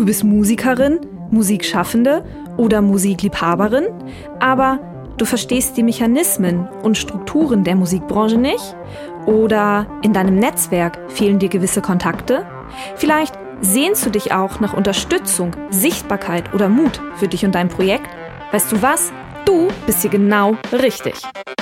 Du bist Musikerin, Musikschaffende oder Musikliebhaberin, aber du verstehst die Mechanismen und Strukturen der Musikbranche nicht? Oder in deinem Netzwerk fehlen dir gewisse Kontakte? Vielleicht sehnst du dich auch nach Unterstützung, Sichtbarkeit oder Mut für dich und dein Projekt? Weißt du was? Du bist hier genau richtig.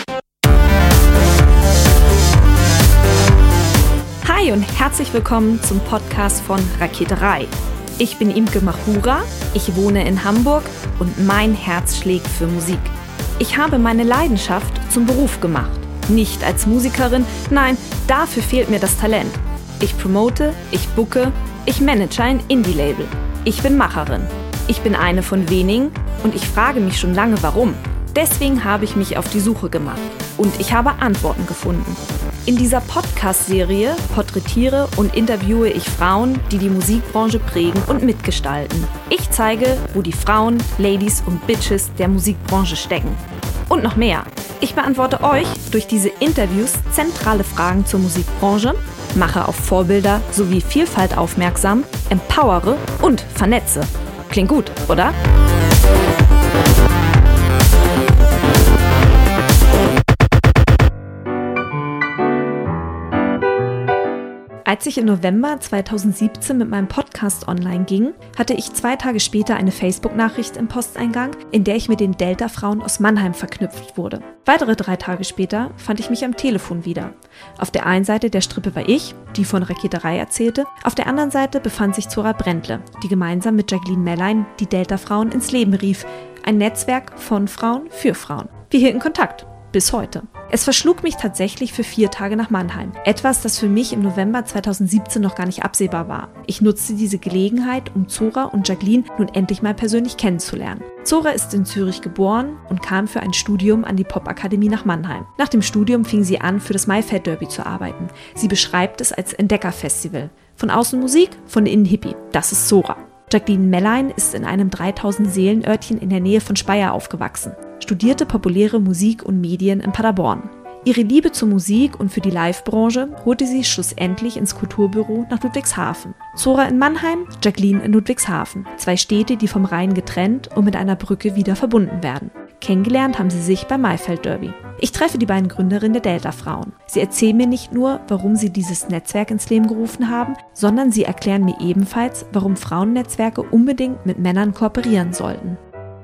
Hi und herzlich willkommen zum Podcast von Raketerei. Ich bin Imke Machura, ich wohne in Hamburg und mein Herz schlägt für Musik. Ich habe meine Leidenschaft zum Beruf gemacht. Nicht als Musikerin, nein, dafür fehlt mir das Talent. Ich promote, ich booke, ich manage ein Indie-Label. Ich bin Macherin. Ich bin eine von wenigen und ich frage mich schon lange, warum. Deswegen habe ich mich auf die Suche gemacht und ich habe Antworten gefunden. In dieser Podcast-Serie porträtiere und interviewe ich Frauen, die die Musikbranche prägen und mitgestalten. Ich zeige, wo die Frauen, Ladies und Bitches der Musikbranche stecken. Und noch mehr. Ich beantworte euch durch diese Interviews zentrale Fragen zur Musikbranche, mache auf Vorbilder sowie Vielfalt aufmerksam, empowere und vernetze. Klingt gut, oder? Als ich im November 2017 mit meinem Podcast online ging, hatte ich 2 Tage später eine Facebook-Nachricht im Posteingang, in der ich mit den Delta-Frauen aus Mannheim verknüpft wurde. Weitere 3 Tage später fand ich mich am Telefon wieder. Auf der einen Seite der Strippe war ich, die von Raketerei erzählte, auf der anderen Seite befand sich Zora Brändle, die gemeinsam mit Jacqueline Mellein die Delta-Frauen ins Leben rief. Ein Netzwerk von Frauen für Frauen. Wir hielten Kontakt. Bis heute. Es verschlug mich tatsächlich für 4 Tage nach Mannheim. Etwas, das für mich im November 2017 noch gar nicht absehbar war. Ich nutzte diese Gelegenheit, um Zora und Jacqueline nun endlich mal persönlich kennenzulernen. Zora ist in Zürich geboren und kam für ein Studium an die Popakademie nach Mannheim. Nach dem Studium fing sie an, für das Maifeld Derby zu arbeiten. Sie beschreibt es als Entdeckerfestival. Von außen Musik, von innen Hippie. Das ist Zora. Jacqueline Mellein ist in einem 3000-Seelen-Örtchen in der Nähe von Speyer aufgewachsen, studierte populäre Musik und Medien in Paderborn. Ihre Liebe zur Musik und für die Live-Branche holte sie schlussendlich ins Kulturbüro nach Ludwigshafen. Zora in Mannheim, Jacqueline in Ludwigshafen. 2 Städte, die vom Rhein getrennt und mit einer Brücke wieder verbunden werden. Kennengelernt haben sie sich beim Maifeld Derby. Ich treffe die beiden Gründerinnen der Delta-Frauen. Sie erzählen mir nicht nur, warum sie dieses Netzwerk ins Leben gerufen haben, sondern sie erklären mir ebenfalls, warum Frauennetzwerke unbedingt mit Männern kooperieren sollten.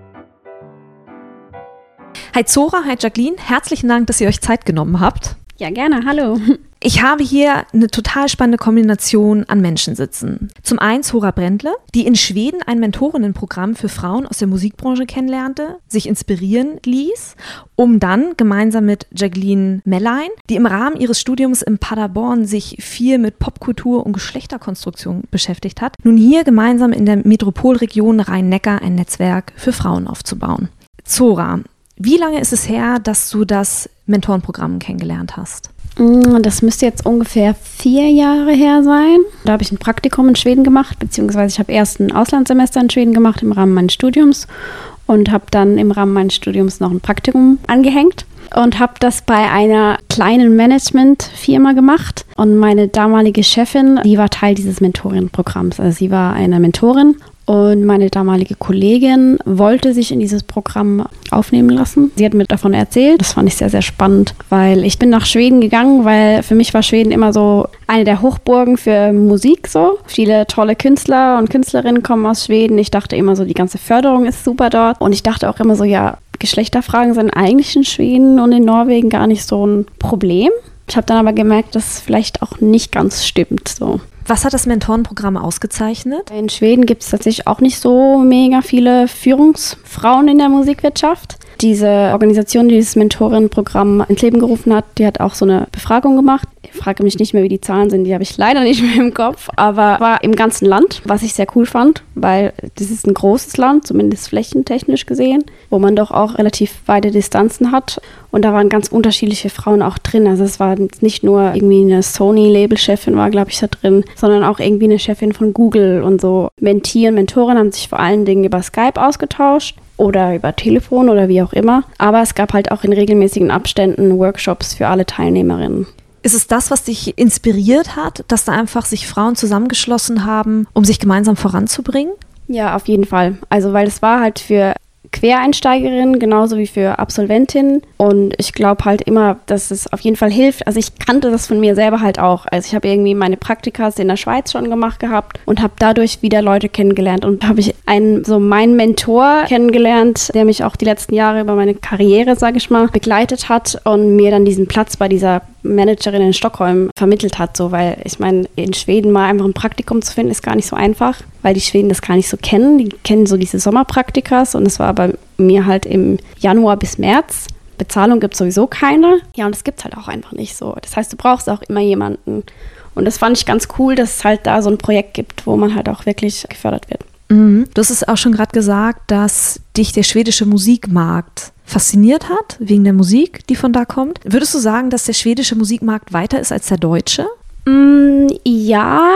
Hi Zora, hi Jacqueline, herzlichen Dank, dass ihr euch Zeit genommen habt. Ja, gerne, hallo. Ich habe hier eine total spannende Kombination an Menschen sitzen. Zum einen Zora Brändle, die in Schweden ein Mentorinnenprogramm für Frauen aus der Musikbranche kennenlernte, sich inspirieren ließ, um dann gemeinsam mit Jacqueline Mellein, die im Rahmen ihres Studiums in Paderborn sich viel mit Popkultur und Geschlechterkonstruktion beschäftigt hat, nun hier gemeinsam in der Metropolregion Rhein-Neckar ein Netzwerk für Frauen aufzubauen. Zora, wie lange ist es her, dass du das Mentorenprogramm kennengelernt hast? Das müsste jetzt ungefähr 4 Jahre her sein. Da habe ich ein Praktikum in Schweden gemacht, beziehungsweise ich habe erst ein Auslandssemester in Schweden gemacht im Rahmen meines Studiums und habe dann im Rahmen meines Studiums noch ein Praktikum angehängt und habe das bei einer kleinen Managementfirma gemacht. Und meine damalige Chefin, die war Teil dieses Mentorenprogramms. Also sie war eine Mentorin. Und meine damalige Kollegin wollte sich in dieses Programm aufnehmen lassen. Sie hat mir davon erzählt. Das fand ich sehr, sehr spannend, weil ich bin nach Schweden gegangen, weil für mich war Schweden immer so eine der Hochburgen für Musik so. Viele tolle Künstler und Künstlerinnen kommen aus Schweden. Ich dachte immer so, die ganze Förderung ist super dort. Und ich dachte auch immer so, ja, Geschlechterfragen sind eigentlich in Schweden und in Norwegen gar nicht so ein Problem. Ich habe dann aber gemerkt, dass es vielleicht auch nicht ganz stimmt so. Was hat das Mentorenprogramm ausgezeichnet? In Schweden gibt es tatsächlich auch nicht so mega viele Führungsfrauen in der Musikwirtschaft. Diese Organisation, die dieses Mentorenprogramm ins Leben gerufen hat, die hat auch so eine Befragung gemacht. Ich frage mich nicht mehr, wie die Zahlen sind, die habe ich leider nicht mehr im Kopf, aber war im ganzen Land, was ich sehr cool fand, weil das ist ein großes Land, zumindest flächentechnisch gesehen, wo man doch auch relativ weite Distanzen hat und da waren ganz unterschiedliche Frauen auch drin, also es war nicht nur irgendwie eine Sony-Label-Chefin war, glaube ich, da drin, sondern auch irgendwie eine Chefin von Google und so. Mentee und Mentoren haben sich vor allen Dingen über Skype ausgetauscht oder über Telefon oder wie auch immer, aber es gab halt auch in regelmäßigen Abständen Workshops für alle Teilnehmerinnen. Ist es das, was dich inspiriert hat, dass da einfach sich Frauen zusammengeschlossen haben, um sich gemeinsam voranzubringen? Ja, auf jeden Fall. Also weil es war halt für Quereinsteigerinnen genauso wie für Absolventinnen und ich glaube halt immer, dass es auf jeden Fall hilft. Also ich kannte das von mir selber halt auch. Also ich habe irgendwie meine Praktikas in der Schweiz schon gemacht gehabt und habe dadurch wieder Leute kennengelernt und habe ich meinen Mentor kennengelernt, der mich auch die letzten Jahre über meine Karriere, sage ich mal, begleitet hat und mir dann diesen Platz bei dieser Managerin in Stockholm vermittelt hat, so, weil ich meine, in Schweden mal einfach ein Praktikum zu finden, ist gar nicht so einfach, weil die Schweden das gar nicht so kennen. Die kennen so diese Sommerpraktikas und es war bei mir halt im Januar bis März. Bezahlung gibt es sowieso keine. Ja, und das gibt es halt auch einfach nicht so. Das heißt, du brauchst auch immer jemanden. Und das fand ich ganz cool, dass es halt da so ein Projekt gibt, wo man halt auch wirklich gefördert wird. Mhm. Du hast es auch schon gerade gesagt, dass dich der schwedische Musikmarkt fasziniert hat, wegen der Musik, die von da kommt. Würdest du sagen, dass der schwedische Musikmarkt weiter ist als der deutsche? Ja,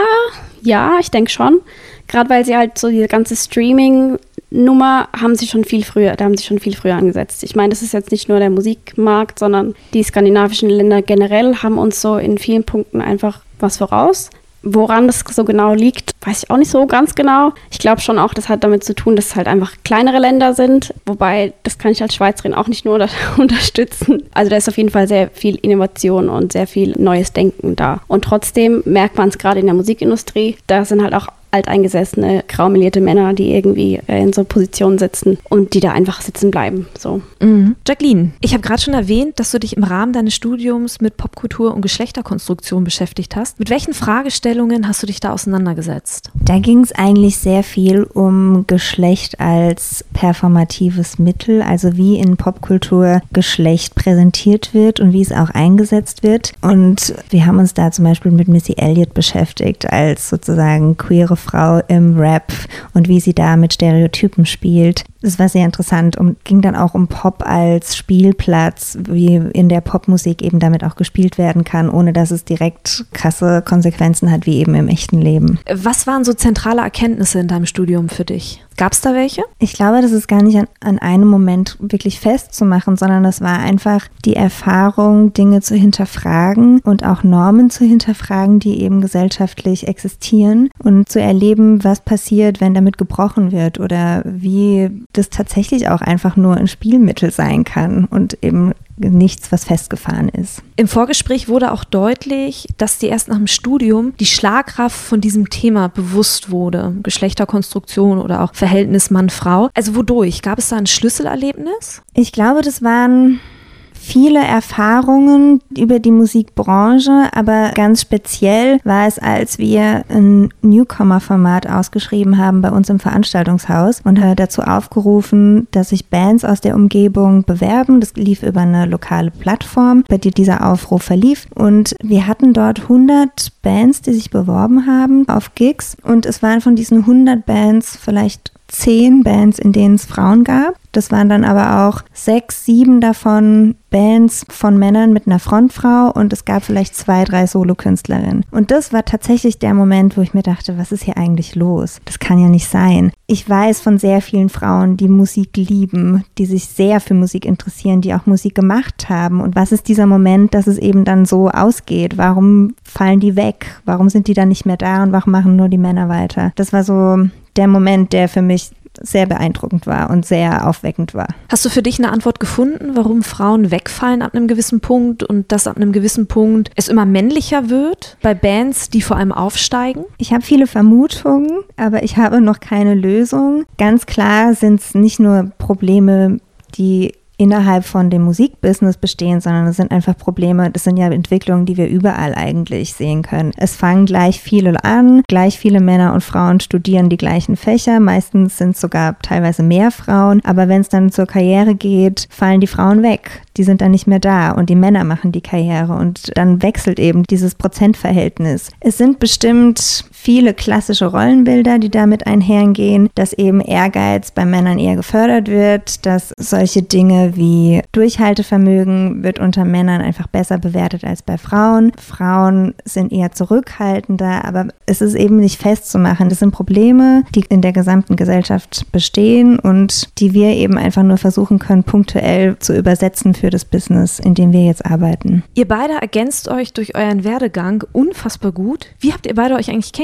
ich denke schon. Gerade weil sie halt so diese ganze Streaming-Nummer da haben sie schon viel früher angesetzt. Ich meine, das ist jetzt nicht nur der Musikmarkt, sondern die skandinavischen Länder generell haben uns so in vielen Punkten einfach was voraus. Woran das so genau liegt, weiß ich auch nicht so ganz genau. Ich glaube schon auch, das hat damit zu tun, dass es halt einfach kleinere Länder sind. Wobei, das kann ich als Schweizerin auch nicht nur unterstützen. Also da ist auf jeden Fall sehr viel Innovation und sehr viel neues Denken da. Und trotzdem merkt man es gerade in der Musikindustrie, da sind halt auch alteingesessene, graumelierte Männer, die irgendwie in so Positionen sitzen und die da einfach sitzen bleiben. So. Mhm. Jacqueline, ich habe gerade schon erwähnt, dass du dich im Rahmen deines Studiums mit Popkultur und Geschlechterkonstruktion beschäftigt hast. Mit welchen Fragestellungen hast du dich da auseinandergesetzt? Da ging es eigentlich sehr viel um Geschlecht als performatives Mittel, also wie in Popkultur Geschlecht präsentiert wird und wie es auch eingesetzt wird. Und wir haben uns da zum Beispiel mit Missy Elliott beschäftigt als sozusagen queere Frau im Rap und wie sie da mit Stereotypen spielt. Das war sehr interessant und ging dann auch um Pop als Spielplatz, wie in der Popmusik eben damit auch gespielt werden kann, ohne dass es direkt krasse Konsequenzen hat, wie eben im echten Leben. Was waren so zentrale Erkenntnisse in deinem Studium für dich? Gab es da welche? Ich glaube, das ist gar nicht an einem Moment wirklich festzumachen, sondern das war einfach die Erfahrung, Dinge zu hinterfragen und auch Normen zu hinterfragen, die eben gesellschaftlich existieren und zu erleben, was passiert, wenn damit gebrochen wird oder wie das tatsächlich auch einfach nur ein Spielmittel sein kann und eben nichts, was festgefahren ist. Im Vorgespräch wurde auch deutlich, dass dir erst nach dem Studium die Schlagkraft von diesem Thema bewusst wurde. Geschlechterkonstruktion oder auch Verhältnis Mann-Frau. Also wodurch? Gab es da ein Schlüsselerlebnis? Ich glaube, das waren viele Erfahrungen über die Musikbranche, aber ganz speziell war es, als wir ein Newcomer-Format ausgeschrieben haben bei uns im Veranstaltungshaus und dazu aufgerufen, dass sich Bands aus der Umgebung bewerben. Das lief über eine lokale Plattform, bei der dieser Aufruf verlief. Und wir hatten dort 100 Bands, die sich beworben haben auf Gigs. Und es waren von diesen 100 Bands vielleicht 10 Bands, in denen es Frauen gab. Das waren dann aber auch 6, 7 davon Bands von Männern mit einer Frontfrau und es gab vielleicht 2, 3 Solokünstlerinnen. Und das war tatsächlich der Moment, wo ich mir dachte, was ist hier eigentlich los? Das kann ja nicht sein. Ich weiß von sehr vielen Frauen, die Musik lieben, die sich sehr für Musik interessieren, die auch Musik gemacht haben. Und was ist dieser Moment, dass es eben dann so ausgeht? Warum fallen die weg? Warum sind die dann nicht mehr da und warum machen nur die Männer weiter? Das war so der Moment, der für mich sehr beeindruckend war und sehr aufweckend war. Hast du für dich eine Antwort gefunden, warum Frauen wegfallen ab einem gewissen Punkt und dass ab einem gewissen Punkt es immer männlicher wird bei Bands, die vor allem aufsteigen? Ich habe viele Vermutungen, aber ich habe noch keine Lösung. Ganz klar sind es nicht nur Probleme, die innerhalb von dem Musikbusiness bestehen, sondern es sind einfach Probleme, das sind ja Entwicklungen, die wir überall eigentlich sehen können. Es fangen gleich viele an, gleich viele Männer und Frauen studieren die gleichen Fächer, meistens sind es sogar teilweise mehr Frauen, aber wenn es dann zur Karriere geht, fallen die Frauen weg. Die sind dann nicht mehr da und die Männer machen die Karriere und dann wechselt eben dieses Prozentverhältnis. Es sind bestimmt viele klassische Rollenbilder, die damit einhergehen, dass eben Ehrgeiz bei Männern eher gefördert wird, dass solche Dinge wie Durchhaltevermögen wird unter Männern einfach besser bewertet als bei Frauen. Frauen sind eher zurückhaltender, aber es ist eben nicht festzumachen. Das sind Probleme, die in der gesamten Gesellschaft bestehen und die wir eben einfach nur versuchen können, punktuell zu übersetzen für das Business, in dem wir jetzt arbeiten. Ihr beide ergänzt euch durch euren Werdegang unfassbar gut. Wie habt ihr beide euch eigentlich kennengelernt?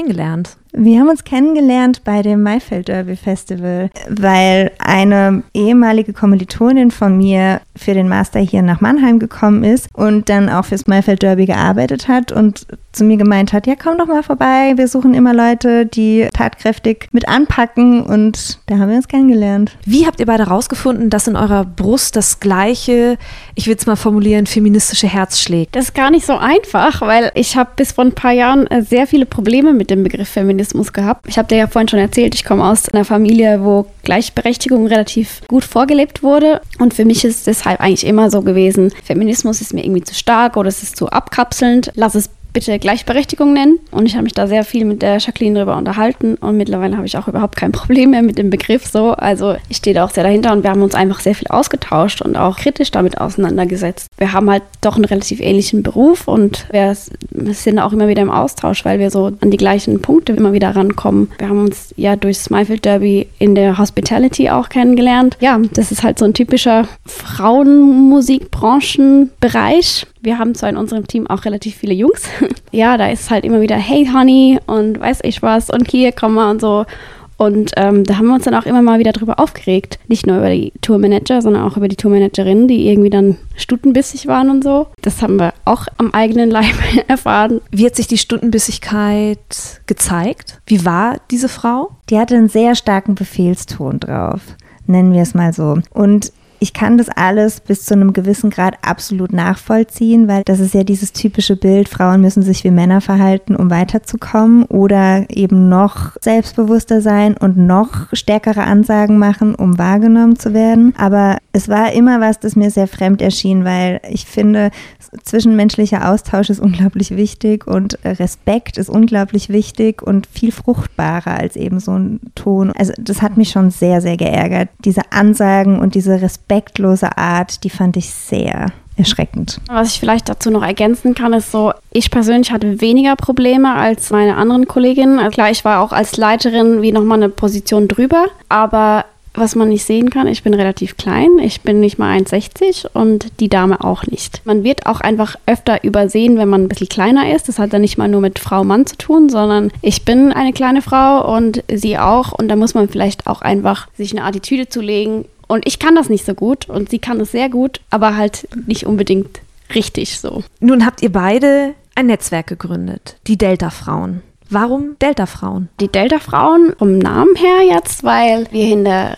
kennengelernt? Wir haben uns kennengelernt bei dem Maifeld Derby Festival, weil eine ehemalige Kommilitonin von mir für den Master hier nach Mannheim gekommen ist und dann auch fürs Maifeld Derby gearbeitet hat und zu mir gemeint hat, ja, komm doch mal vorbei, wir suchen immer Leute, die tatkräftig mit anpacken, und da haben wir uns kennengelernt. Wie habt ihr beide rausgefunden, dass in eurer Brust das gleiche, ich will es mal formulieren, feministische Herz schlägt? Das ist gar nicht so einfach, weil ich habe bis vor ein paar Jahren sehr viele Probleme mit dem Begriff Feminismus gehabt. Ich habe dir ja vorhin schon erzählt, ich komme aus einer Familie, wo Gleichberechtigung relativ gut vorgelebt wurde, und für mich ist es deshalb eigentlich immer so gewesen, Feminismus ist mir irgendwie zu stark oder es ist zu abkapselnd, lass es bitte Gleichberechtigung nennen. Und ich habe mich da sehr viel mit der Jacqueline drüber unterhalten, und mittlerweile habe ich auch überhaupt kein Problem mehr mit dem Begriff so. Also ich stehe da auch sehr dahinter, und wir haben uns einfach sehr viel ausgetauscht und auch kritisch damit auseinandergesetzt. Wir haben halt doch einen relativ ähnlichen Beruf, und wir sind auch immer wieder im Austausch, weil wir so an die gleichen Punkte immer wieder rankommen. Wir haben uns ja durchs Maifeld Derby in der Hospitality auch kennengelernt. Ja, das ist halt so ein typischer Frauenmusikbranchenbereich. Wir haben zwar in unserem Team auch relativ viele Jungs. Ja, da ist es halt immer wieder, hey Honey und weiß ich was und hier, komm mal und so. Und da haben wir uns dann auch immer mal wieder drüber aufgeregt. Nicht nur über die Tourmanager, sondern auch über die Tourmanagerinnen, die irgendwie dann stutenbissig waren und so. Das haben wir auch am eigenen Leib erfahren. Wie hat sich die Stutenbissigkeit gezeigt? Wie war diese Frau? Die hatte einen sehr starken Befehlston drauf, nennen wir es mal so. Und ich kann das alles bis zu einem gewissen Grad absolut nachvollziehen, weil das ist ja dieses typische Bild, Frauen müssen sich wie Männer verhalten, um weiterzukommen, oder eben noch selbstbewusster sein und noch stärkere Ansagen machen, um wahrgenommen zu werden. Aber es war immer was, das mir sehr fremd erschien, weil ich finde, zwischenmenschlicher Austausch ist unglaublich wichtig und Respekt ist unglaublich wichtig und viel fruchtbarer als eben so ein Ton. Also das hat mich schon sehr, sehr geärgert. Diese Ansagen und diese respektlose Art, die fand ich sehr erschreckend. Was ich vielleicht dazu noch ergänzen kann, ist so, ich persönlich hatte weniger Probleme als meine anderen Kolleginnen. Also klar, ich war auch als Leiterin wie nochmal eine Position drüber, aber was man nicht sehen kann, ich bin relativ klein, ich bin nicht mal 1,60 und die Dame auch nicht. Man wird auch einfach öfter übersehen, wenn man ein bisschen kleiner ist. Das hat dann nicht mal nur mit Frau-Mann zu tun, sondern ich bin eine kleine Frau und sie auch, und da muss man vielleicht auch einfach sich eine Attitüde zulegen. Und ich kann das nicht so gut und sie kann es sehr gut, aber halt nicht unbedingt richtig so. Nun habt ihr beide ein Netzwerk gegründet, die Delta-Frauen. Warum Delta-Frauen? Die Delta-Frauen vom Namen her jetzt, weil wir in der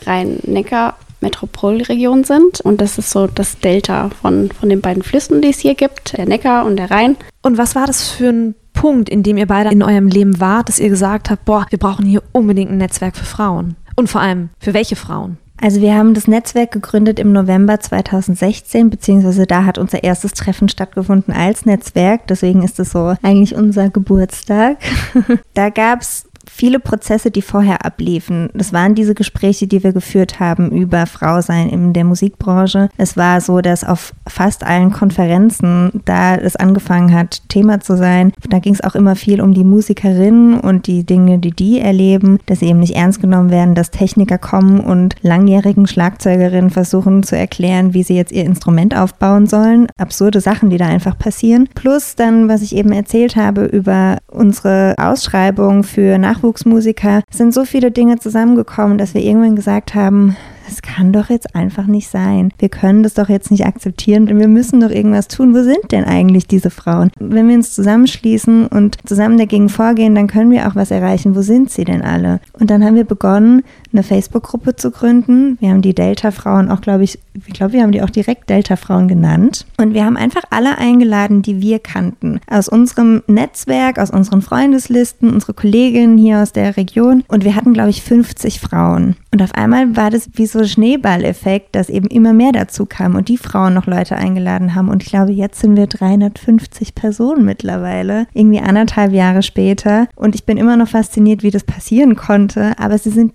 Rhein-Neckar-Metropolregion sind, und das ist so das Delta von den beiden Flüssen, die es hier gibt, der Neckar und der Rhein. Und was war das für ein Punkt, in dem ihr beide in eurem Leben wart, dass ihr gesagt habt, boah, wir brauchen hier unbedingt ein Netzwerk für Frauen? Und vor allem, für welche Frauen? Also wir haben das Netzwerk gegründet im November 2016, beziehungsweise da hat unser erstes Treffen stattgefunden als Netzwerk. Deswegen ist es so eigentlich unser Geburtstag. Da gab es viele Prozesse, die vorher abliefen. Das waren diese Gespräche, die wir geführt haben über Frausein in der Musikbranche. Es war so, dass auf fast allen Konferenzen, da es angefangen hat, Thema zu sein, da ging es auch immer viel um die Musikerinnen und die Dinge, die erleben, dass sie eben nicht ernst genommen werden, dass Techniker kommen und langjährigen Schlagzeugerinnen versuchen zu erklären, wie sie jetzt ihr Instrument aufbauen sollen. Absurde Sachen, die da einfach passieren. Plus dann, was ich eben erzählt habe über unsere Ausschreibung für Nachwuchsmusiker, sind so viele Dinge zusammengekommen, dass wir irgendwann gesagt haben, das kann doch jetzt einfach nicht sein. Wir können das doch jetzt nicht akzeptieren und wir müssen doch irgendwas tun. Wo sind denn eigentlich diese Frauen? Wenn wir uns zusammenschließen und zusammen dagegen vorgehen, dann können wir auch was erreichen. Wo sind sie denn alle? Und dann haben wir begonnen, eine Facebook-Gruppe zu gründen. Wir haben die Delta-Frauen auch, wir haben die auch direkt Delta-Frauen genannt. Und wir haben einfach alle eingeladen, die wir kannten. Aus unserem Netzwerk, aus unseren Freundeslisten, unsere Kolleginnen hier aus der Region. Und wir hatten, 50 Frauen. Und auf einmal war das wie so Schneeballeffekt, dass eben immer mehr dazu kam und die Frauen noch Leute eingeladen haben. Und ich glaube, jetzt sind wir 350 Personen mittlerweile, irgendwie 1,5 Jahre später. Und ich bin immer noch fasziniert, wie das passieren konnte. Aber sie sind da und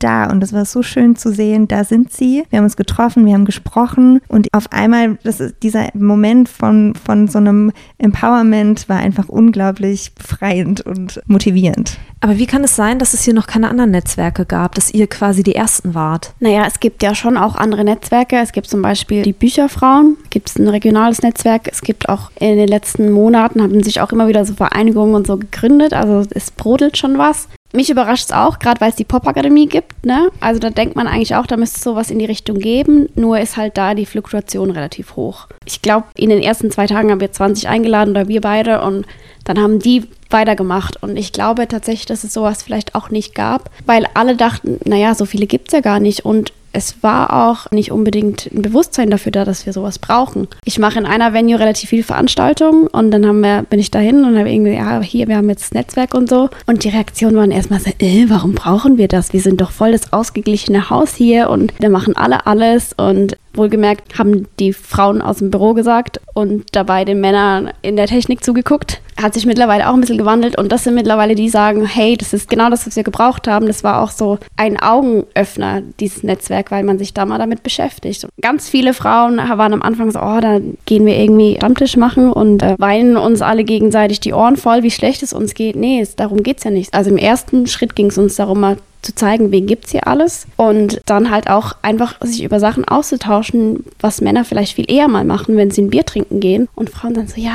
das war so schön zu sehen, da sind sie, wir haben uns getroffen, wir haben gesprochen und auf einmal, dieser Moment von so einem Empowerment war einfach unglaublich befreiend und motivierend. Aber wie kann es sein, dass es hier noch keine anderen Netzwerke gab, dass ihr quasi die Ersten wart? Naja, es gibt ja schon auch andere Netzwerke. Es gibt zum Beispiel die Bücherfrauen, gibt es ein regionales Netzwerk. Es gibt auch in den letzten Monaten, haben sich auch immer wieder so Vereinigungen und so gegründet. Also es brodelt schon was. Mich überrascht es auch, gerade weil es die Popakademie gibt, ne? Also da denkt man eigentlich auch, da müsste es sowas in die Richtung geben. Nur ist halt da die Fluktuation relativ hoch. Ich glaube, in den ersten 2 Tagen haben wir 20 eingeladen oder wir beide und dann haben die weitergemacht. Und ich glaube tatsächlich, dass es sowas vielleicht auch nicht gab, weil alle dachten, naja, so viele gibt es ja gar nicht. Und es war auch nicht unbedingt ein Bewusstsein dafür da, dass wir sowas brauchen. Ich mache in einer Venue relativ viele Veranstaltungen und dann bin ich dahin und habe irgendwie, ja, hier, wir haben jetzt das Netzwerk und so. Und die Reaktionen waren erstmal so, warum brauchen wir das? Wir sind doch voll das ausgeglichene Haus hier und wir machen alle alles. Und wohlgemerkt haben die Frauen aus dem Büro gesagt und dabei den Männern in der Technik zugeguckt. Hat sich mittlerweile auch ein bisschen gewandelt und das sind mittlerweile die, die sagen, hey, das ist genau das, was wir gebraucht haben. Das war auch so ein Augenöffner, dieses Netzwerk, weil man sich da mal damit beschäftigt. Und ganz viele Frauen waren am Anfang so, da gehen wir irgendwie Stammtisch machen und weinen uns alle gegenseitig die Ohren voll, wie schlecht es uns geht. Nee, darum geht es ja nicht. Also im ersten Schritt ging es uns darum, mal zu zeigen, wen gibt's hier alles und dann halt auch einfach sich über Sachen auszutauschen, was Männer vielleicht viel eher mal machen, wenn sie ein Bier trinken gehen und Frauen dann so,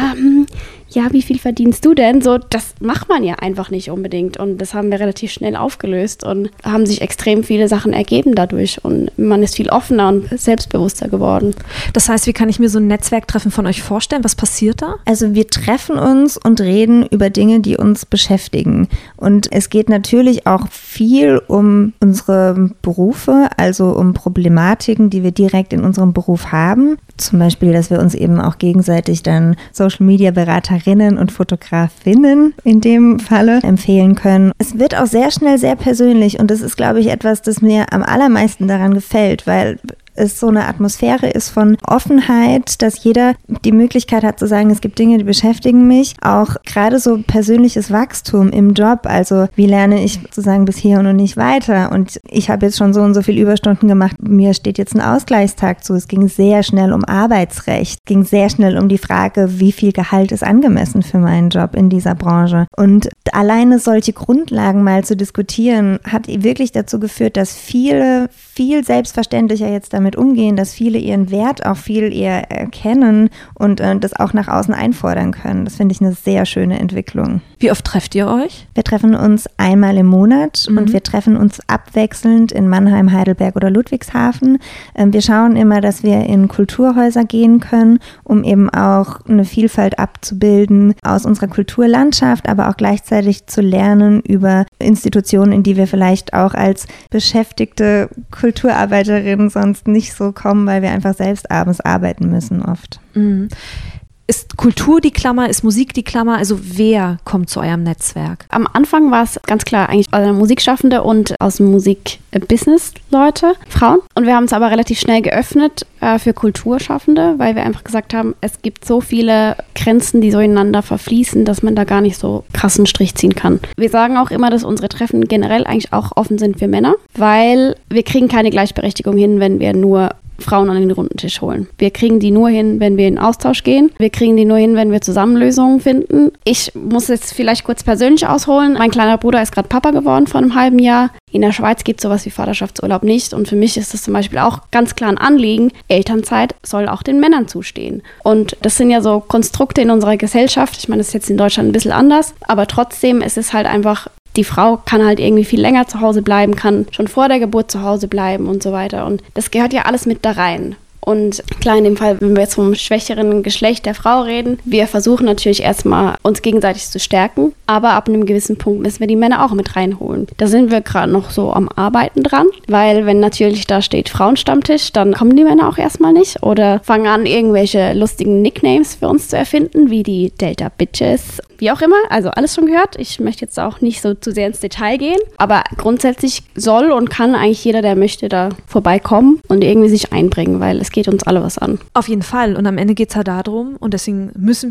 ja, wie viel verdienst du denn? So, das macht man ja einfach nicht unbedingt und das haben wir relativ schnell aufgelöst und haben sich extrem viele Sachen ergeben dadurch und man ist viel offener und selbstbewusster geworden. Das heißt, wie kann ich mir so ein Netzwerktreffen von euch vorstellen? Was passiert da? Also wir treffen uns und reden über Dinge, die uns beschäftigen und es geht natürlich auch viel um unsere Berufe, also um Problematiken, die wir direkt in unserem Beruf haben. Zum Beispiel, dass wir uns eben auch gegenseitig dann Social-Media-Beraterinnen und Fotografinnen in dem Falle empfehlen können. Es wird auch sehr schnell sehr persönlich und das ist, glaube ich, etwas, das mir am allermeisten daran gefällt, weil es so eine Atmosphäre ist von Offenheit, dass jeder die Möglichkeit hat zu sagen, es gibt Dinge, die beschäftigen mich. Auch gerade so persönliches Wachstum im Job, also wie lerne ich sozusagen bis hier und nicht weiter und ich habe jetzt schon so und so viele Überstunden gemacht, mir steht jetzt ein Ausgleichstag zu. Es ging sehr schnell um Arbeitsrecht, ging sehr schnell um die Frage, wie viel Gehalt ist angemessen für meinen Job in dieser Branche. Und alleine solche Grundlagen mal zu diskutieren, hat wirklich dazu geführt, dass viele viel selbstverständlicher jetzt damit umgehen, dass viele ihren Wert auch viel eher erkennen und das auch nach außen einfordern können. Das finde ich eine sehr schöne Entwicklung. Wie oft trefft ihr euch? Wir treffen uns einmal im Monat und wir treffen uns abwechselnd in Mannheim, Heidelberg oder Ludwigshafen. Wir schauen immer, dass wir in Kulturhäuser gehen können, um eben auch eine Vielfalt abzubilden aus unserer Kulturlandschaft, aber auch gleichzeitig zu lernen über Institutionen, in die wir vielleicht auch als beschäftigte Kulturarbeiterinnen sonst nicht so kommen, weil wir einfach selbst abends arbeiten müssen oft. Mhm. Ist Kultur die Klammer, ist Musik die Klammer? Also wer kommt zu eurem Netzwerk? Am Anfang war es ganz klar eigentlich Musikschaffende und aus dem Musikbusiness Leute, Frauen. Und wir haben es aber relativ schnell geöffnet für Kulturschaffende, weil wir einfach gesagt haben, es gibt so viele Grenzen, die so ineinander verfließen, dass man da gar nicht so krassen Strich ziehen kann. Wir sagen auch immer, dass unsere Treffen generell eigentlich auch offen sind für Männer, weil wir kriegen keine Gleichberechtigung hin, wenn wir nur Frauen an den runden Tisch holen. Wir kriegen die nur hin, wenn wir in Austausch gehen. Wir kriegen die nur hin, wenn wir zusammen Lösungen finden. Ich muss jetzt vielleicht kurz persönlich ausholen. Mein kleiner Bruder ist gerade Papa geworden vor einem halben Jahr. In der Schweiz gibt es sowas wie Vaterschaftsurlaub nicht. Und für mich ist das zum Beispiel auch ganz klar ein Anliegen. Elternzeit soll auch den Männern zustehen. Und das sind ja so Konstrukte in unserer Gesellschaft. Ich meine, das ist jetzt in Deutschland ein bisschen anders. Aber trotzdem ist es halt einfach, die Frau kann halt irgendwie viel länger zu Hause bleiben, kann schon vor der Geburt zu Hause bleiben und so weiter. Und das gehört ja alles mit da rein. Und klar, in dem Fall, wenn wir jetzt vom schwächeren Geschlecht der Frau reden, wir versuchen natürlich erstmal, uns gegenseitig zu stärken, aber ab einem gewissen Punkt müssen wir die Männer auch mit reinholen. Da sind wir gerade noch so am Arbeiten dran, weil wenn natürlich da steht Frauenstammtisch, dann kommen die Männer auch erstmal nicht oder fangen an, irgendwelche lustigen Nicknames für uns zu erfinden, wie die Delta Bitches, wie auch immer. Also alles schon gehört. Ich möchte jetzt auch nicht so zu sehr ins Detail gehen, aber grundsätzlich soll und kann eigentlich jeder, der möchte, da vorbeikommen und irgendwie sich einbringen, weil es geht uns alle was an. Auf jeden Fall. Und am Ende geht es ja darum, und deswegen müssen wir über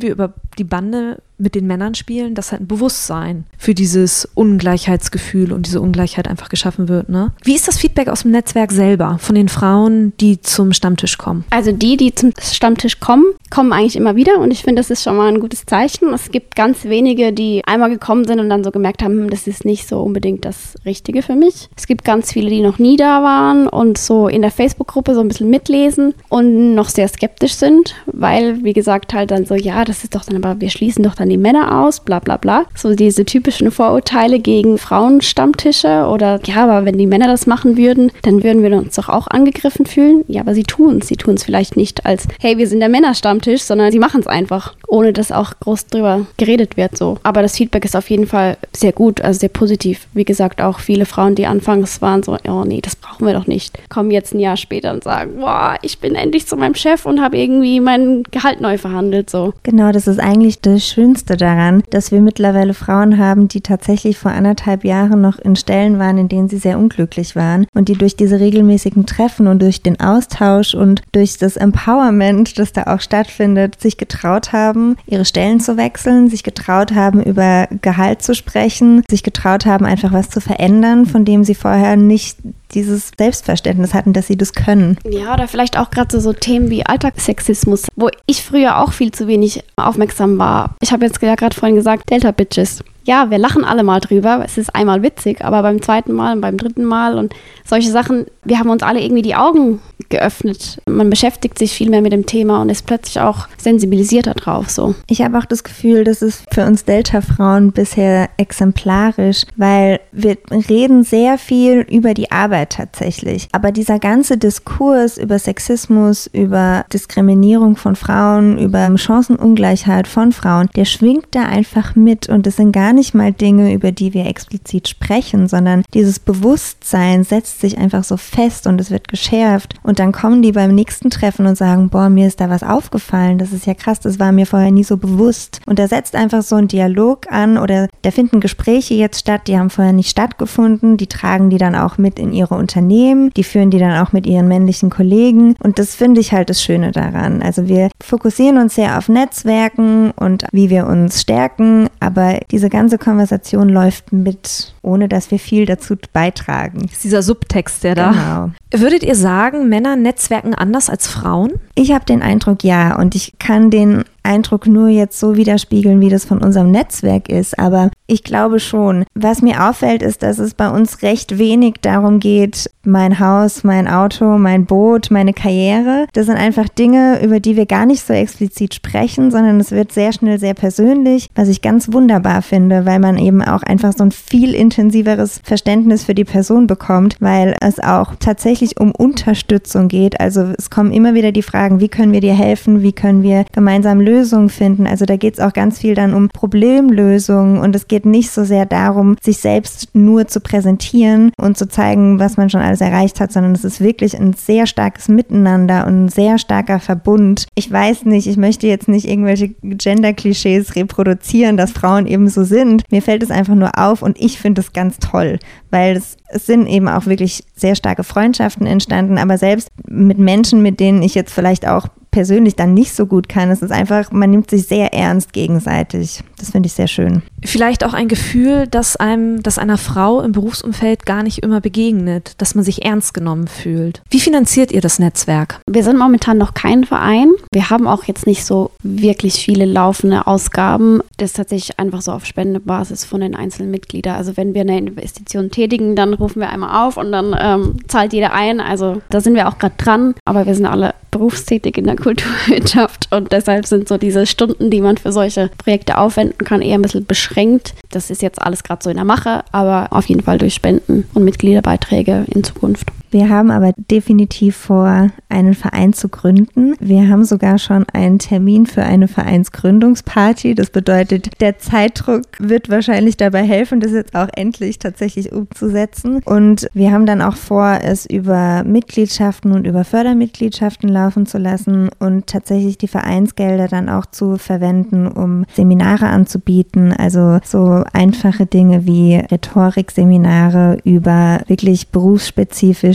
die Bande mit den Männern spielen, dass halt ein Bewusstsein für dieses Ungleichheitsgefühl und diese Ungleichheit einfach geschaffen wird. Ne? Wie ist das Feedback aus dem Netzwerk selber von den Frauen, die zum Stammtisch kommen? Also die zum Stammtisch kommen eigentlich immer wieder und ich finde, das ist schon mal ein gutes Zeichen. Es gibt ganz wenige, die einmal gekommen sind und dann so gemerkt haben, das ist nicht so unbedingt das Richtige für mich. Es gibt ganz viele, die noch nie da waren und so in der Facebook-Gruppe so ein bisschen mitlesen und noch sehr skeptisch sind, weil, wie gesagt, halt dann so, ja, das ist doch dann, aber wir schließen doch dann die Männer aus, bla bla bla. So diese typischen Vorurteile gegen Frauenstammtische oder ja, aber wenn die Männer das machen würden, dann würden wir uns doch auch angegriffen fühlen. Ja, aber sie tun es vielleicht nicht als, hey, wir sind der Männerstammtisch, sondern sie machen es einfach, ohne dass auch groß drüber geredet wird so. Aber das Feedback ist auf jeden Fall sehr gut, also sehr positiv. Wie gesagt, auch viele Frauen, die anfangs waren so, oh nee, das brauchen wir doch nicht, kommen jetzt ein Jahr später und sagen, boah, ich bin endlich zu meinem Chef und habe irgendwie mein Gehalt neu verhandelt so. Genau, das ist eigentlich das Schönste daran, dass wir mittlerweile Frauen haben, die tatsächlich vor 1,5 Jahren noch in Stellen waren, in denen sie sehr unglücklich waren und die durch diese regelmäßigen Treffen und durch den Austausch und durch das Empowerment, das da auch stattfindet, sich getraut haben, ihre Stellen zu wechseln, sich getraut haben, über Gehalt zu sprechen, sich getraut haben, einfach was zu verändern, von dem sie vorher nicht dieses Selbstverständnis hatten, dass sie das können. Ja, oder vielleicht auch gerade so Themen wie Alltagssexismus, wo ich früher auch viel zu wenig aufmerksam war. Ich habe jetzt ja gerade vorhin gesagt, Delta-Bitches. Ja, wir lachen alle mal drüber, es ist einmal witzig, aber beim zweiten Mal und beim dritten Mal und solche Sachen, wir haben uns alle irgendwie die Augen geöffnet. Man beschäftigt sich viel mehr mit dem Thema und ist plötzlich auch sensibilisierter drauf. So. Ich habe auch das Gefühl, das ist für uns Delta-Frauen bisher exemplarisch, weil wir reden sehr viel über die Arbeit tatsächlich. Aber dieser ganze Diskurs über Sexismus, über Diskriminierung von Frauen, über Chancenungleichheit von Frauen, der schwingt da einfach mit und es sind gar nicht mal Dinge, über die wir explizit sprechen, sondern dieses Bewusstsein setzt sich einfach so fest und es wird geschärft und dann kommen die beim nächsten Treffen und sagen, boah, mir ist da was aufgefallen, das ist ja krass, das war mir vorher nie so bewusst und da setzt einfach so ein Dialog an oder da finden Gespräche jetzt statt, die haben vorher nicht stattgefunden, die tragen die dann auch mit in ihre Unternehmen, die führen die dann auch mit ihren männlichen Kollegen und das finde ich halt das Schöne daran. Also wir fokussieren uns sehr auf Netzwerken und wie wir uns stärken, aber diese ganze Konversation läuft mit, ohne dass wir viel dazu beitragen. Das ist dieser Subtext, der da. Genau. Würdet ihr sagen, Männer netzwerken anders als Frauen? Ich habe den Eindruck, ja. Und ich kann den Eindruck nur jetzt so widerspiegeln, wie das von unserem Netzwerk ist. Aber ich glaube schon. Was mir auffällt, ist, dass es bei uns recht wenig darum geht, mein Haus, mein Auto, mein Boot, meine Karriere. Das sind einfach Dinge, über die wir gar nicht so explizit sprechen, sondern es wird sehr schnell sehr persönlich, was ich ganz wunderbar finde, weil man eben auch einfach so ein viel intensiveres Verständnis für die Person bekommt, weil es auch tatsächlich um Unterstützung geht. Also es kommen immer wieder die Fragen, wie können wir dir helfen, wie können wir gemeinsam Lösungen finden. Also da geht es auch ganz viel dann um Problemlösungen und es geht nicht so sehr darum, sich selbst nur zu präsentieren und zu zeigen, was man schon alles erreicht hat, sondern es ist wirklich ein sehr starkes Miteinander und ein sehr starker Verbund. Ich weiß nicht, ich möchte jetzt nicht irgendwelche Gender-Klischees reproduzieren, dass Frauen eben so sind. Mir fällt es einfach nur auf und ich finde es ganz toll, weil es sind eben auch wirklich sehr starke Freundschaften entstanden, aber selbst mit Menschen, mit denen ich jetzt vielleicht auch persönlich dann nicht so gut kann. Es ist einfach, man nimmt sich sehr ernst gegenseitig. Das finde ich sehr schön. Vielleicht auch ein Gefühl, dass einer Frau im Berufsumfeld gar nicht immer begegnet, dass man sich ernst genommen fühlt. Wie finanziert ihr das Netzwerk? Wir sind momentan noch kein Verein. Wir haben auch jetzt nicht so wirklich viele laufende Ausgaben. Das ist tatsächlich einfach so auf Spendebasis von den einzelnen Mitgliedern. Also wenn wir eine Investition tätigen, dann rufen wir einmal auf und dann zahlt jeder ein. Also da sind wir auch gerade dran. Aber wir sind alle berufstätig in der Kulturwirtschaft und deshalb sind so diese Stunden, die man für solche Projekte aufwenden kann, eher ein bisschen beschränkt. Das ist jetzt alles gerade so in der Mache, aber auf jeden Fall durch Spenden und Mitgliederbeiträge in Zukunft. Wir haben aber definitiv vor, einen Verein zu gründen. Wir haben sogar schon einen Termin für eine Vereinsgründungsparty. Das bedeutet, der Zeitdruck wird wahrscheinlich dabei helfen, das jetzt auch endlich tatsächlich umzusetzen. Und wir haben dann auch vor, es über Mitgliedschaften und über Fördermitgliedschaften laufen zu lassen und tatsächlich die Vereinsgelder dann auch zu verwenden, um Seminare anzubieten. Also so einfache Dinge wie Rhetorikseminare über wirklich berufsspezifisch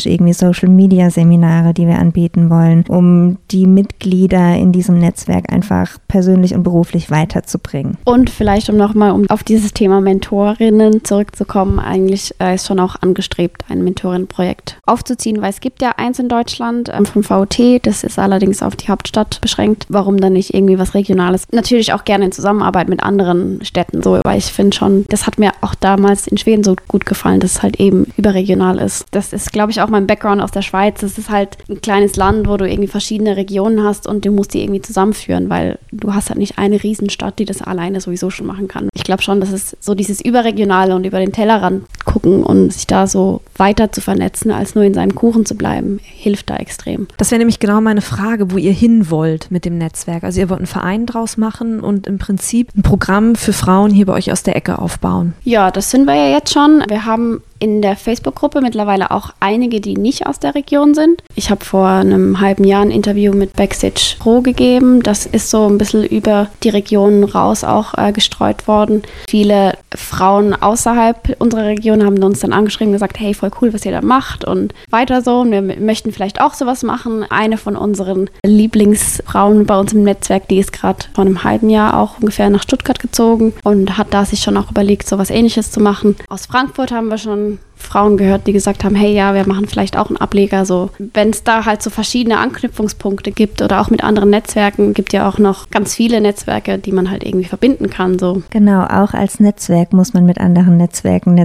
spezifisch irgendwie Social-Media-Seminare, die wir anbieten wollen, um die Mitglieder in diesem Netzwerk einfach persönlich und beruflich weiterzubringen. Und vielleicht, um auf dieses Thema Mentorinnen zurückzukommen, eigentlich ist schon auch angestrebt, ein Mentorinnenprojekt aufzuziehen, weil es gibt ja eins in Deutschland vom VUT, das ist allerdings auf die Hauptstadt beschränkt. Warum dann nicht irgendwie was Regionales? Natürlich auch gerne in Zusammenarbeit mit anderen Städten, so, weil ich finde schon, das hat mir auch damals in Schweden so gut gefallen, dass es halt eben überregional ist. Das ist, glaube ich, auch mein Background aus der Schweiz. Es ist halt ein kleines Land, wo du irgendwie verschiedene Regionen hast und du musst die irgendwie zusammenführen, weil du hast halt nicht eine Riesenstadt, die das alleine sowieso schon machen kann. Ich glaube schon, dass es so dieses Überregionale und über den Tellerrand gucken und sich da so weiter zu vernetzen, als nur in seinem Kuchen zu bleiben, hilft da extrem. Das wäre nämlich genau meine Frage, wo ihr hin wollt mit dem Netzwerk. Also ihr wollt einen Verein draus machen und im Prinzip ein Programm für Frauen hier bei euch aus der Ecke aufbauen. Ja, das sind wir ja jetzt schon. Wir haben in der Facebook-Gruppe mittlerweile auch einige, die nicht aus der Region sind. Ich habe vor einem halben Jahr ein Interview mit Backstage Pro gegeben. Das ist so ein bisschen über die Region raus auch gestreut worden. Viele Frauen außerhalb unserer Region haben uns dann angeschrieben und gesagt, hey, voll cool, was ihr da macht und weiter so. Und wir möchten vielleicht auch sowas machen. Eine von unseren Lieblingsfrauen bei uns im Netzwerk, die ist gerade vor einem halben Jahr auch ungefähr nach Stuttgart gezogen und hat da sich schon auch überlegt, sowas Ähnliches zu machen. Aus Frankfurt haben wir schon Frauen gehört, die gesagt haben, hey, ja, wir machen vielleicht auch einen Ableger. So, wenn es da halt so verschiedene Anknüpfungspunkte gibt oder auch mit anderen Netzwerken, gibt ja auch noch ganz viele Netzwerke, die man halt irgendwie verbinden kann. So. Genau, auch als Netzwerk muss man mit anderen Netzwerken.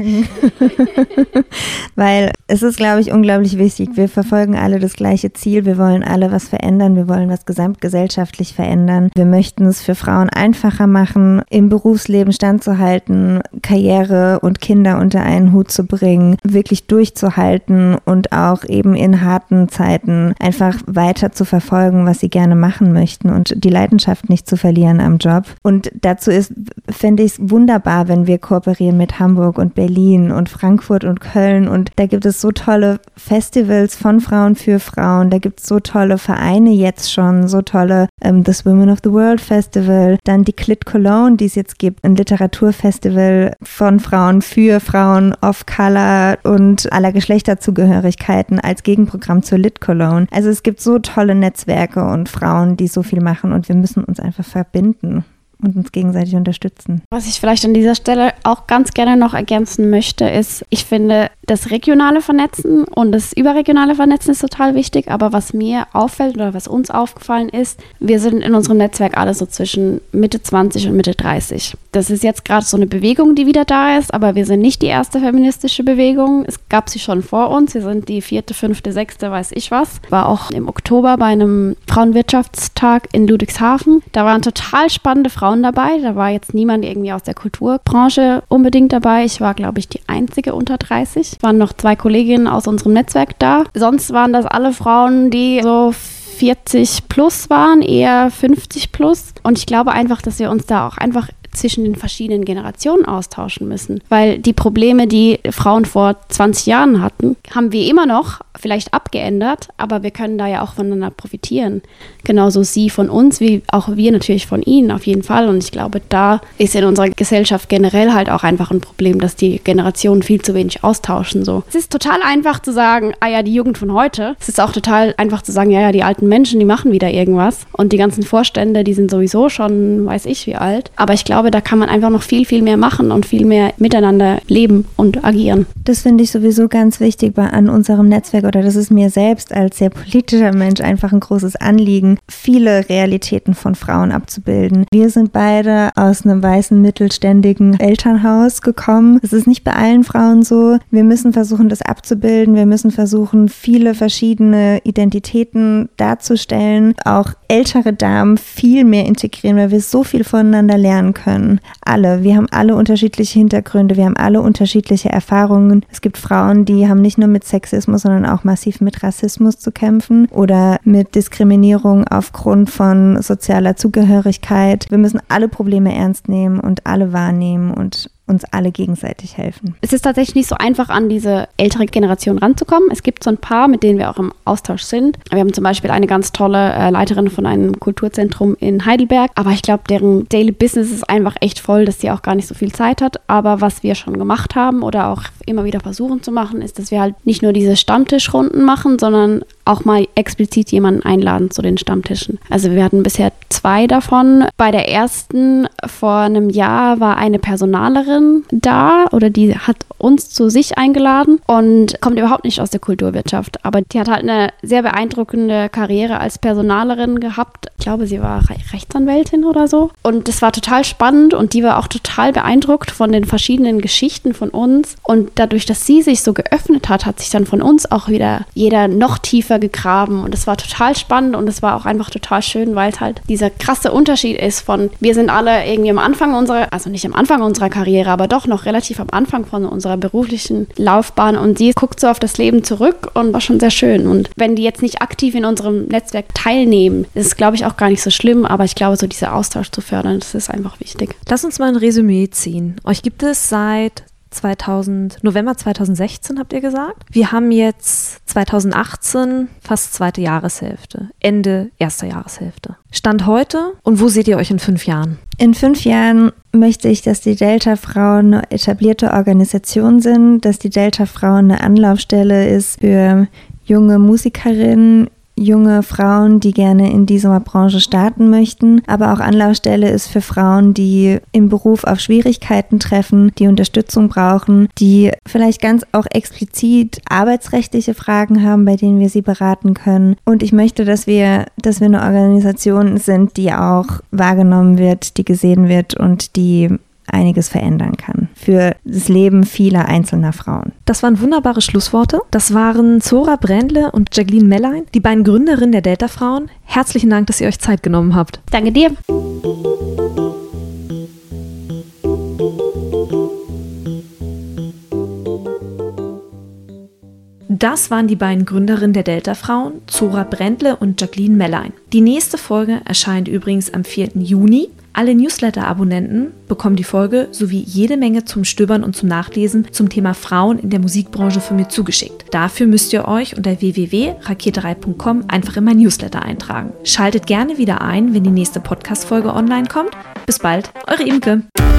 Weil es ist, glaube ich, unglaublich wichtig. Wir verfolgen alle das gleiche Ziel. Wir wollen alle was verändern. Wir wollen was gesamtgesellschaftlich verändern. Wir möchten es für Frauen einfacher machen, im Berufsleben standzuhalten, Karriere und Kinder unter einen Hut zu bringen, wirklich durchzuhalten und auch eben in harten Zeiten einfach weiter zu verfolgen, was sie gerne machen möchten und die Leidenschaft nicht zu verlieren am Job. Und dazu fände ich es wunderbar, wenn wir kooperieren mit Hamburg und Berlin und Frankfurt und Köln, und da gibt es so tolle Festivals von Frauen für Frauen, da gibt es so tolle Vereine jetzt schon, so tolle das Women of the World Festival, dann die Clit Cologne, die es jetzt gibt, ein Literaturfestival von Frauen für Frauen of Color und aller Geschlechterzugehörigkeiten als Gegenprogramm zur Lit Cologne. Also es gibt so tolle Netzwerke und Frauen, die so viel machen, und wir müssen uns einfach verbinden und uns gegenseitig unterstützen. Was ich vielleicht an dieser Stelle auch ganz gerne noch ergänzen möchte, ist, ich finde, das regionale Vernetzen und das überregionale Vernetzen ist total wichtig, aber was mir auffällt oder was uns aufgefallen ist, wir sind in unserem Netzwerk alle so zwischen Mitte 20 und Mitte 30. Das ist jetzt gerade so eine Bewegung, die wieder da ist, aber wir sind nicht die erste feministische Bewegung. Es gab sie schon vor uns. Wir sind die 4., 5., 6., weiß ich was. War auch im Oktober bei einem Frauenwirtschaftstag in Ludwigshafen. Da waren total spannende Frauen dabei. Da war jetzt niemand irgendwie aus der Kulturbranche unbedingt dabei. Ich war, glaube ich, die einzige unter 30. Es waren noch 2 Kolleginnen aus unserem Netzwerk da. Sonst waren das alle Frauen, die so 40 plus waren, eher 50 plus. Und ich glaube einfach, dass wir uns da auch einfach zwischen den verschiedenen Generationen austauschen müssen. Weil die Probleme, die Frauen vor 20 Jahren hatten, haben wir immer noch, vielleicht abgeändert, aber wir können da ja auch voneinander profitieren. Genauso sie von uns, wie auch wir natürlich von ihnen auf jeden Fall. Und ich glaube, da ist in unserer Gesellschaft generell halt auch einfach ein Problem, dass die Generationen viel zu wenig austauschen. So. Es ist total einfach zu sagen, ah ja, die Jugend von heute. Es ist auch total einfach zu sagen, ja, ja, die alten Menschen, die machen wieder irgendwas. Und die ganzen Vorstände, die sind sowieso schon, weiß ich wie alt. Aber ich glaube, da kann man einfach noch viel, viel mehr machen und viel mehr miteinander leben und agieren. Das finde ich sowieso ganz wichtig an unserem Netzwerk, oder das ist mir selbst als sehr politischer Mensch einfach ein großes Anliegen, viele Realitäten von Frauen abzubilden. Wir sind beide aus einem weißen, mittelständigen Elternhaus gekommen. Es ist nicht bei allen Frauen so. Wir müssen versuchen, das abzubilden. Wir müssen versuchen, viele verschiedene Identitäten darzustellen. Auch ältere Damen viel mehr integrieren, weil wir so viel voneinander lernen können. Alle. Wir haben alle unterschiedliche Hintergründe. Wir haben alle unterschiedliche Erfahrungen. Es gibt Frauen, die haben nicht nur mit Sexismus, sondern auch massiv mit Rassismus zu kämpfen oder mit Diskriminierung aufgrund von sozialer Zugehörigkeit. Wir müssen alle Probleme ernst nehmen und alle wahrnehmen und uns alle gegenseitig helfen. Es ist tatsächlich nicht so einfach, an diese ältere Generation ranzukommen. Es gibt so ein paar, mit denen wir auch im Austausch sind. Wir haben zum Beispiel eine ganz tolle Leiterin von einem Kulturzentrum in Heidelberg, aber ich glaube, deren Daily Business ist einfach echt voll, dass sie auch gar nicht so viel Zeit hat. Aber was wir schon gemacht haben oder auch immer wieder versuchen zu machen, ist, dass wir halt nicht nur diese Stammtischrunden machen, sondern auch mal explizit jemanden einladen zu den Stammtischen. Also wir hatten bisher 2 davon. Bei der ersten vor einem Jahr war eine Personalerin da oder die hat uns zu sich eingeladen und kommt überhaupt nicht aus der Kulturwirtschaft. Aber die hat halt eine sehr beeindruckende Karriere als Personalerin gehabt. Ich glaube, sie war Rechtsanwältin oder so. Und das war total spannend und die war auch total beeindruckt von den verschiedenen Geschichten von uns. Und dadurch, dass sie sich so geöffnet hat, hat sich dann von uns auch wieder jeder noch tiefer gegraben. Und es war total spannend und es war auch einfach total schön, weil es halt dieser krasse Unterschied ist von, wir sind alle irgendwie am Anfang also nicht am Anfang unserer Karriere, aber doch noch relativ am Anfang von unserer beruflichen Laufbahn und sie guckt so auf das Leben zurück und war schon sehr schön. Und wenn die jetzt nicht aktiv in unserem Netzwerk teilnehmen, ist es, glaube ich, auch gar nicht so schlimm, aber ich glaube, so dieser Austausch zu fördern, das ist einfach wichtig. Lass uns mal ein Resümee ziehen. Euch gibt es seit November 2016, habt ihr gesagt. Wir haben jetzt 2018, fast zweite Jahreshälfte, Ende erster Jahreshälfte. Stand heute und wo seht ihr euch in 5 Jahren? In 5 Jahren möchte ich, dass die Delta-Frauen eine etablierte Organisation sind, dass die Delta-Frauen eine Anlaufstelle ist für junge Musikerinnen, junge Frauen, die gerne in dieser Branche starten möchten, aber auch Anlaufstelle ist für Frauen, die im Beruf auf Schwierigkeiten treffen, die Unterstützung brauchen, die vielleicht ganz auch explizit arbeitsrechtliche Fragen haben, bei denen wir sie beraten können. Und ich möchte, dass wir eine Organisation sind, die auch wahrgenommen wird, die gesehen wird und die einiges verändern kann für das Leben vieler einzelner Frauen. Das waren wunderbare Schlussworte. Das waren Zora Brändle und Jacqueline Mellein, die beiden Gründerinnen der Delta-Frauen. Herzlichen Dank, dass ihr euch Zeit genommen habt. Danke dir. Das waren die beiden Gründerinnen der Delta-Frauen, Zora Brändle und Jacqueline Mellein. Die nächste Folge erscheint übrigens am 4. Juni. Alle Newsletter-Abonnenten bekommen die Folge sowie jede Menge zum Stöbern und zum Nachlesen zum Thema Frauen in der Musikbranche von mir zugeschickt. Dafür müsst ihr euch unter www.raketerei.com einfach in mein Newsletter eintragen. Schaltet gerne wieder ein, wenn die nächste Podcast-Folge online kommt. Bis bald, eure Imke.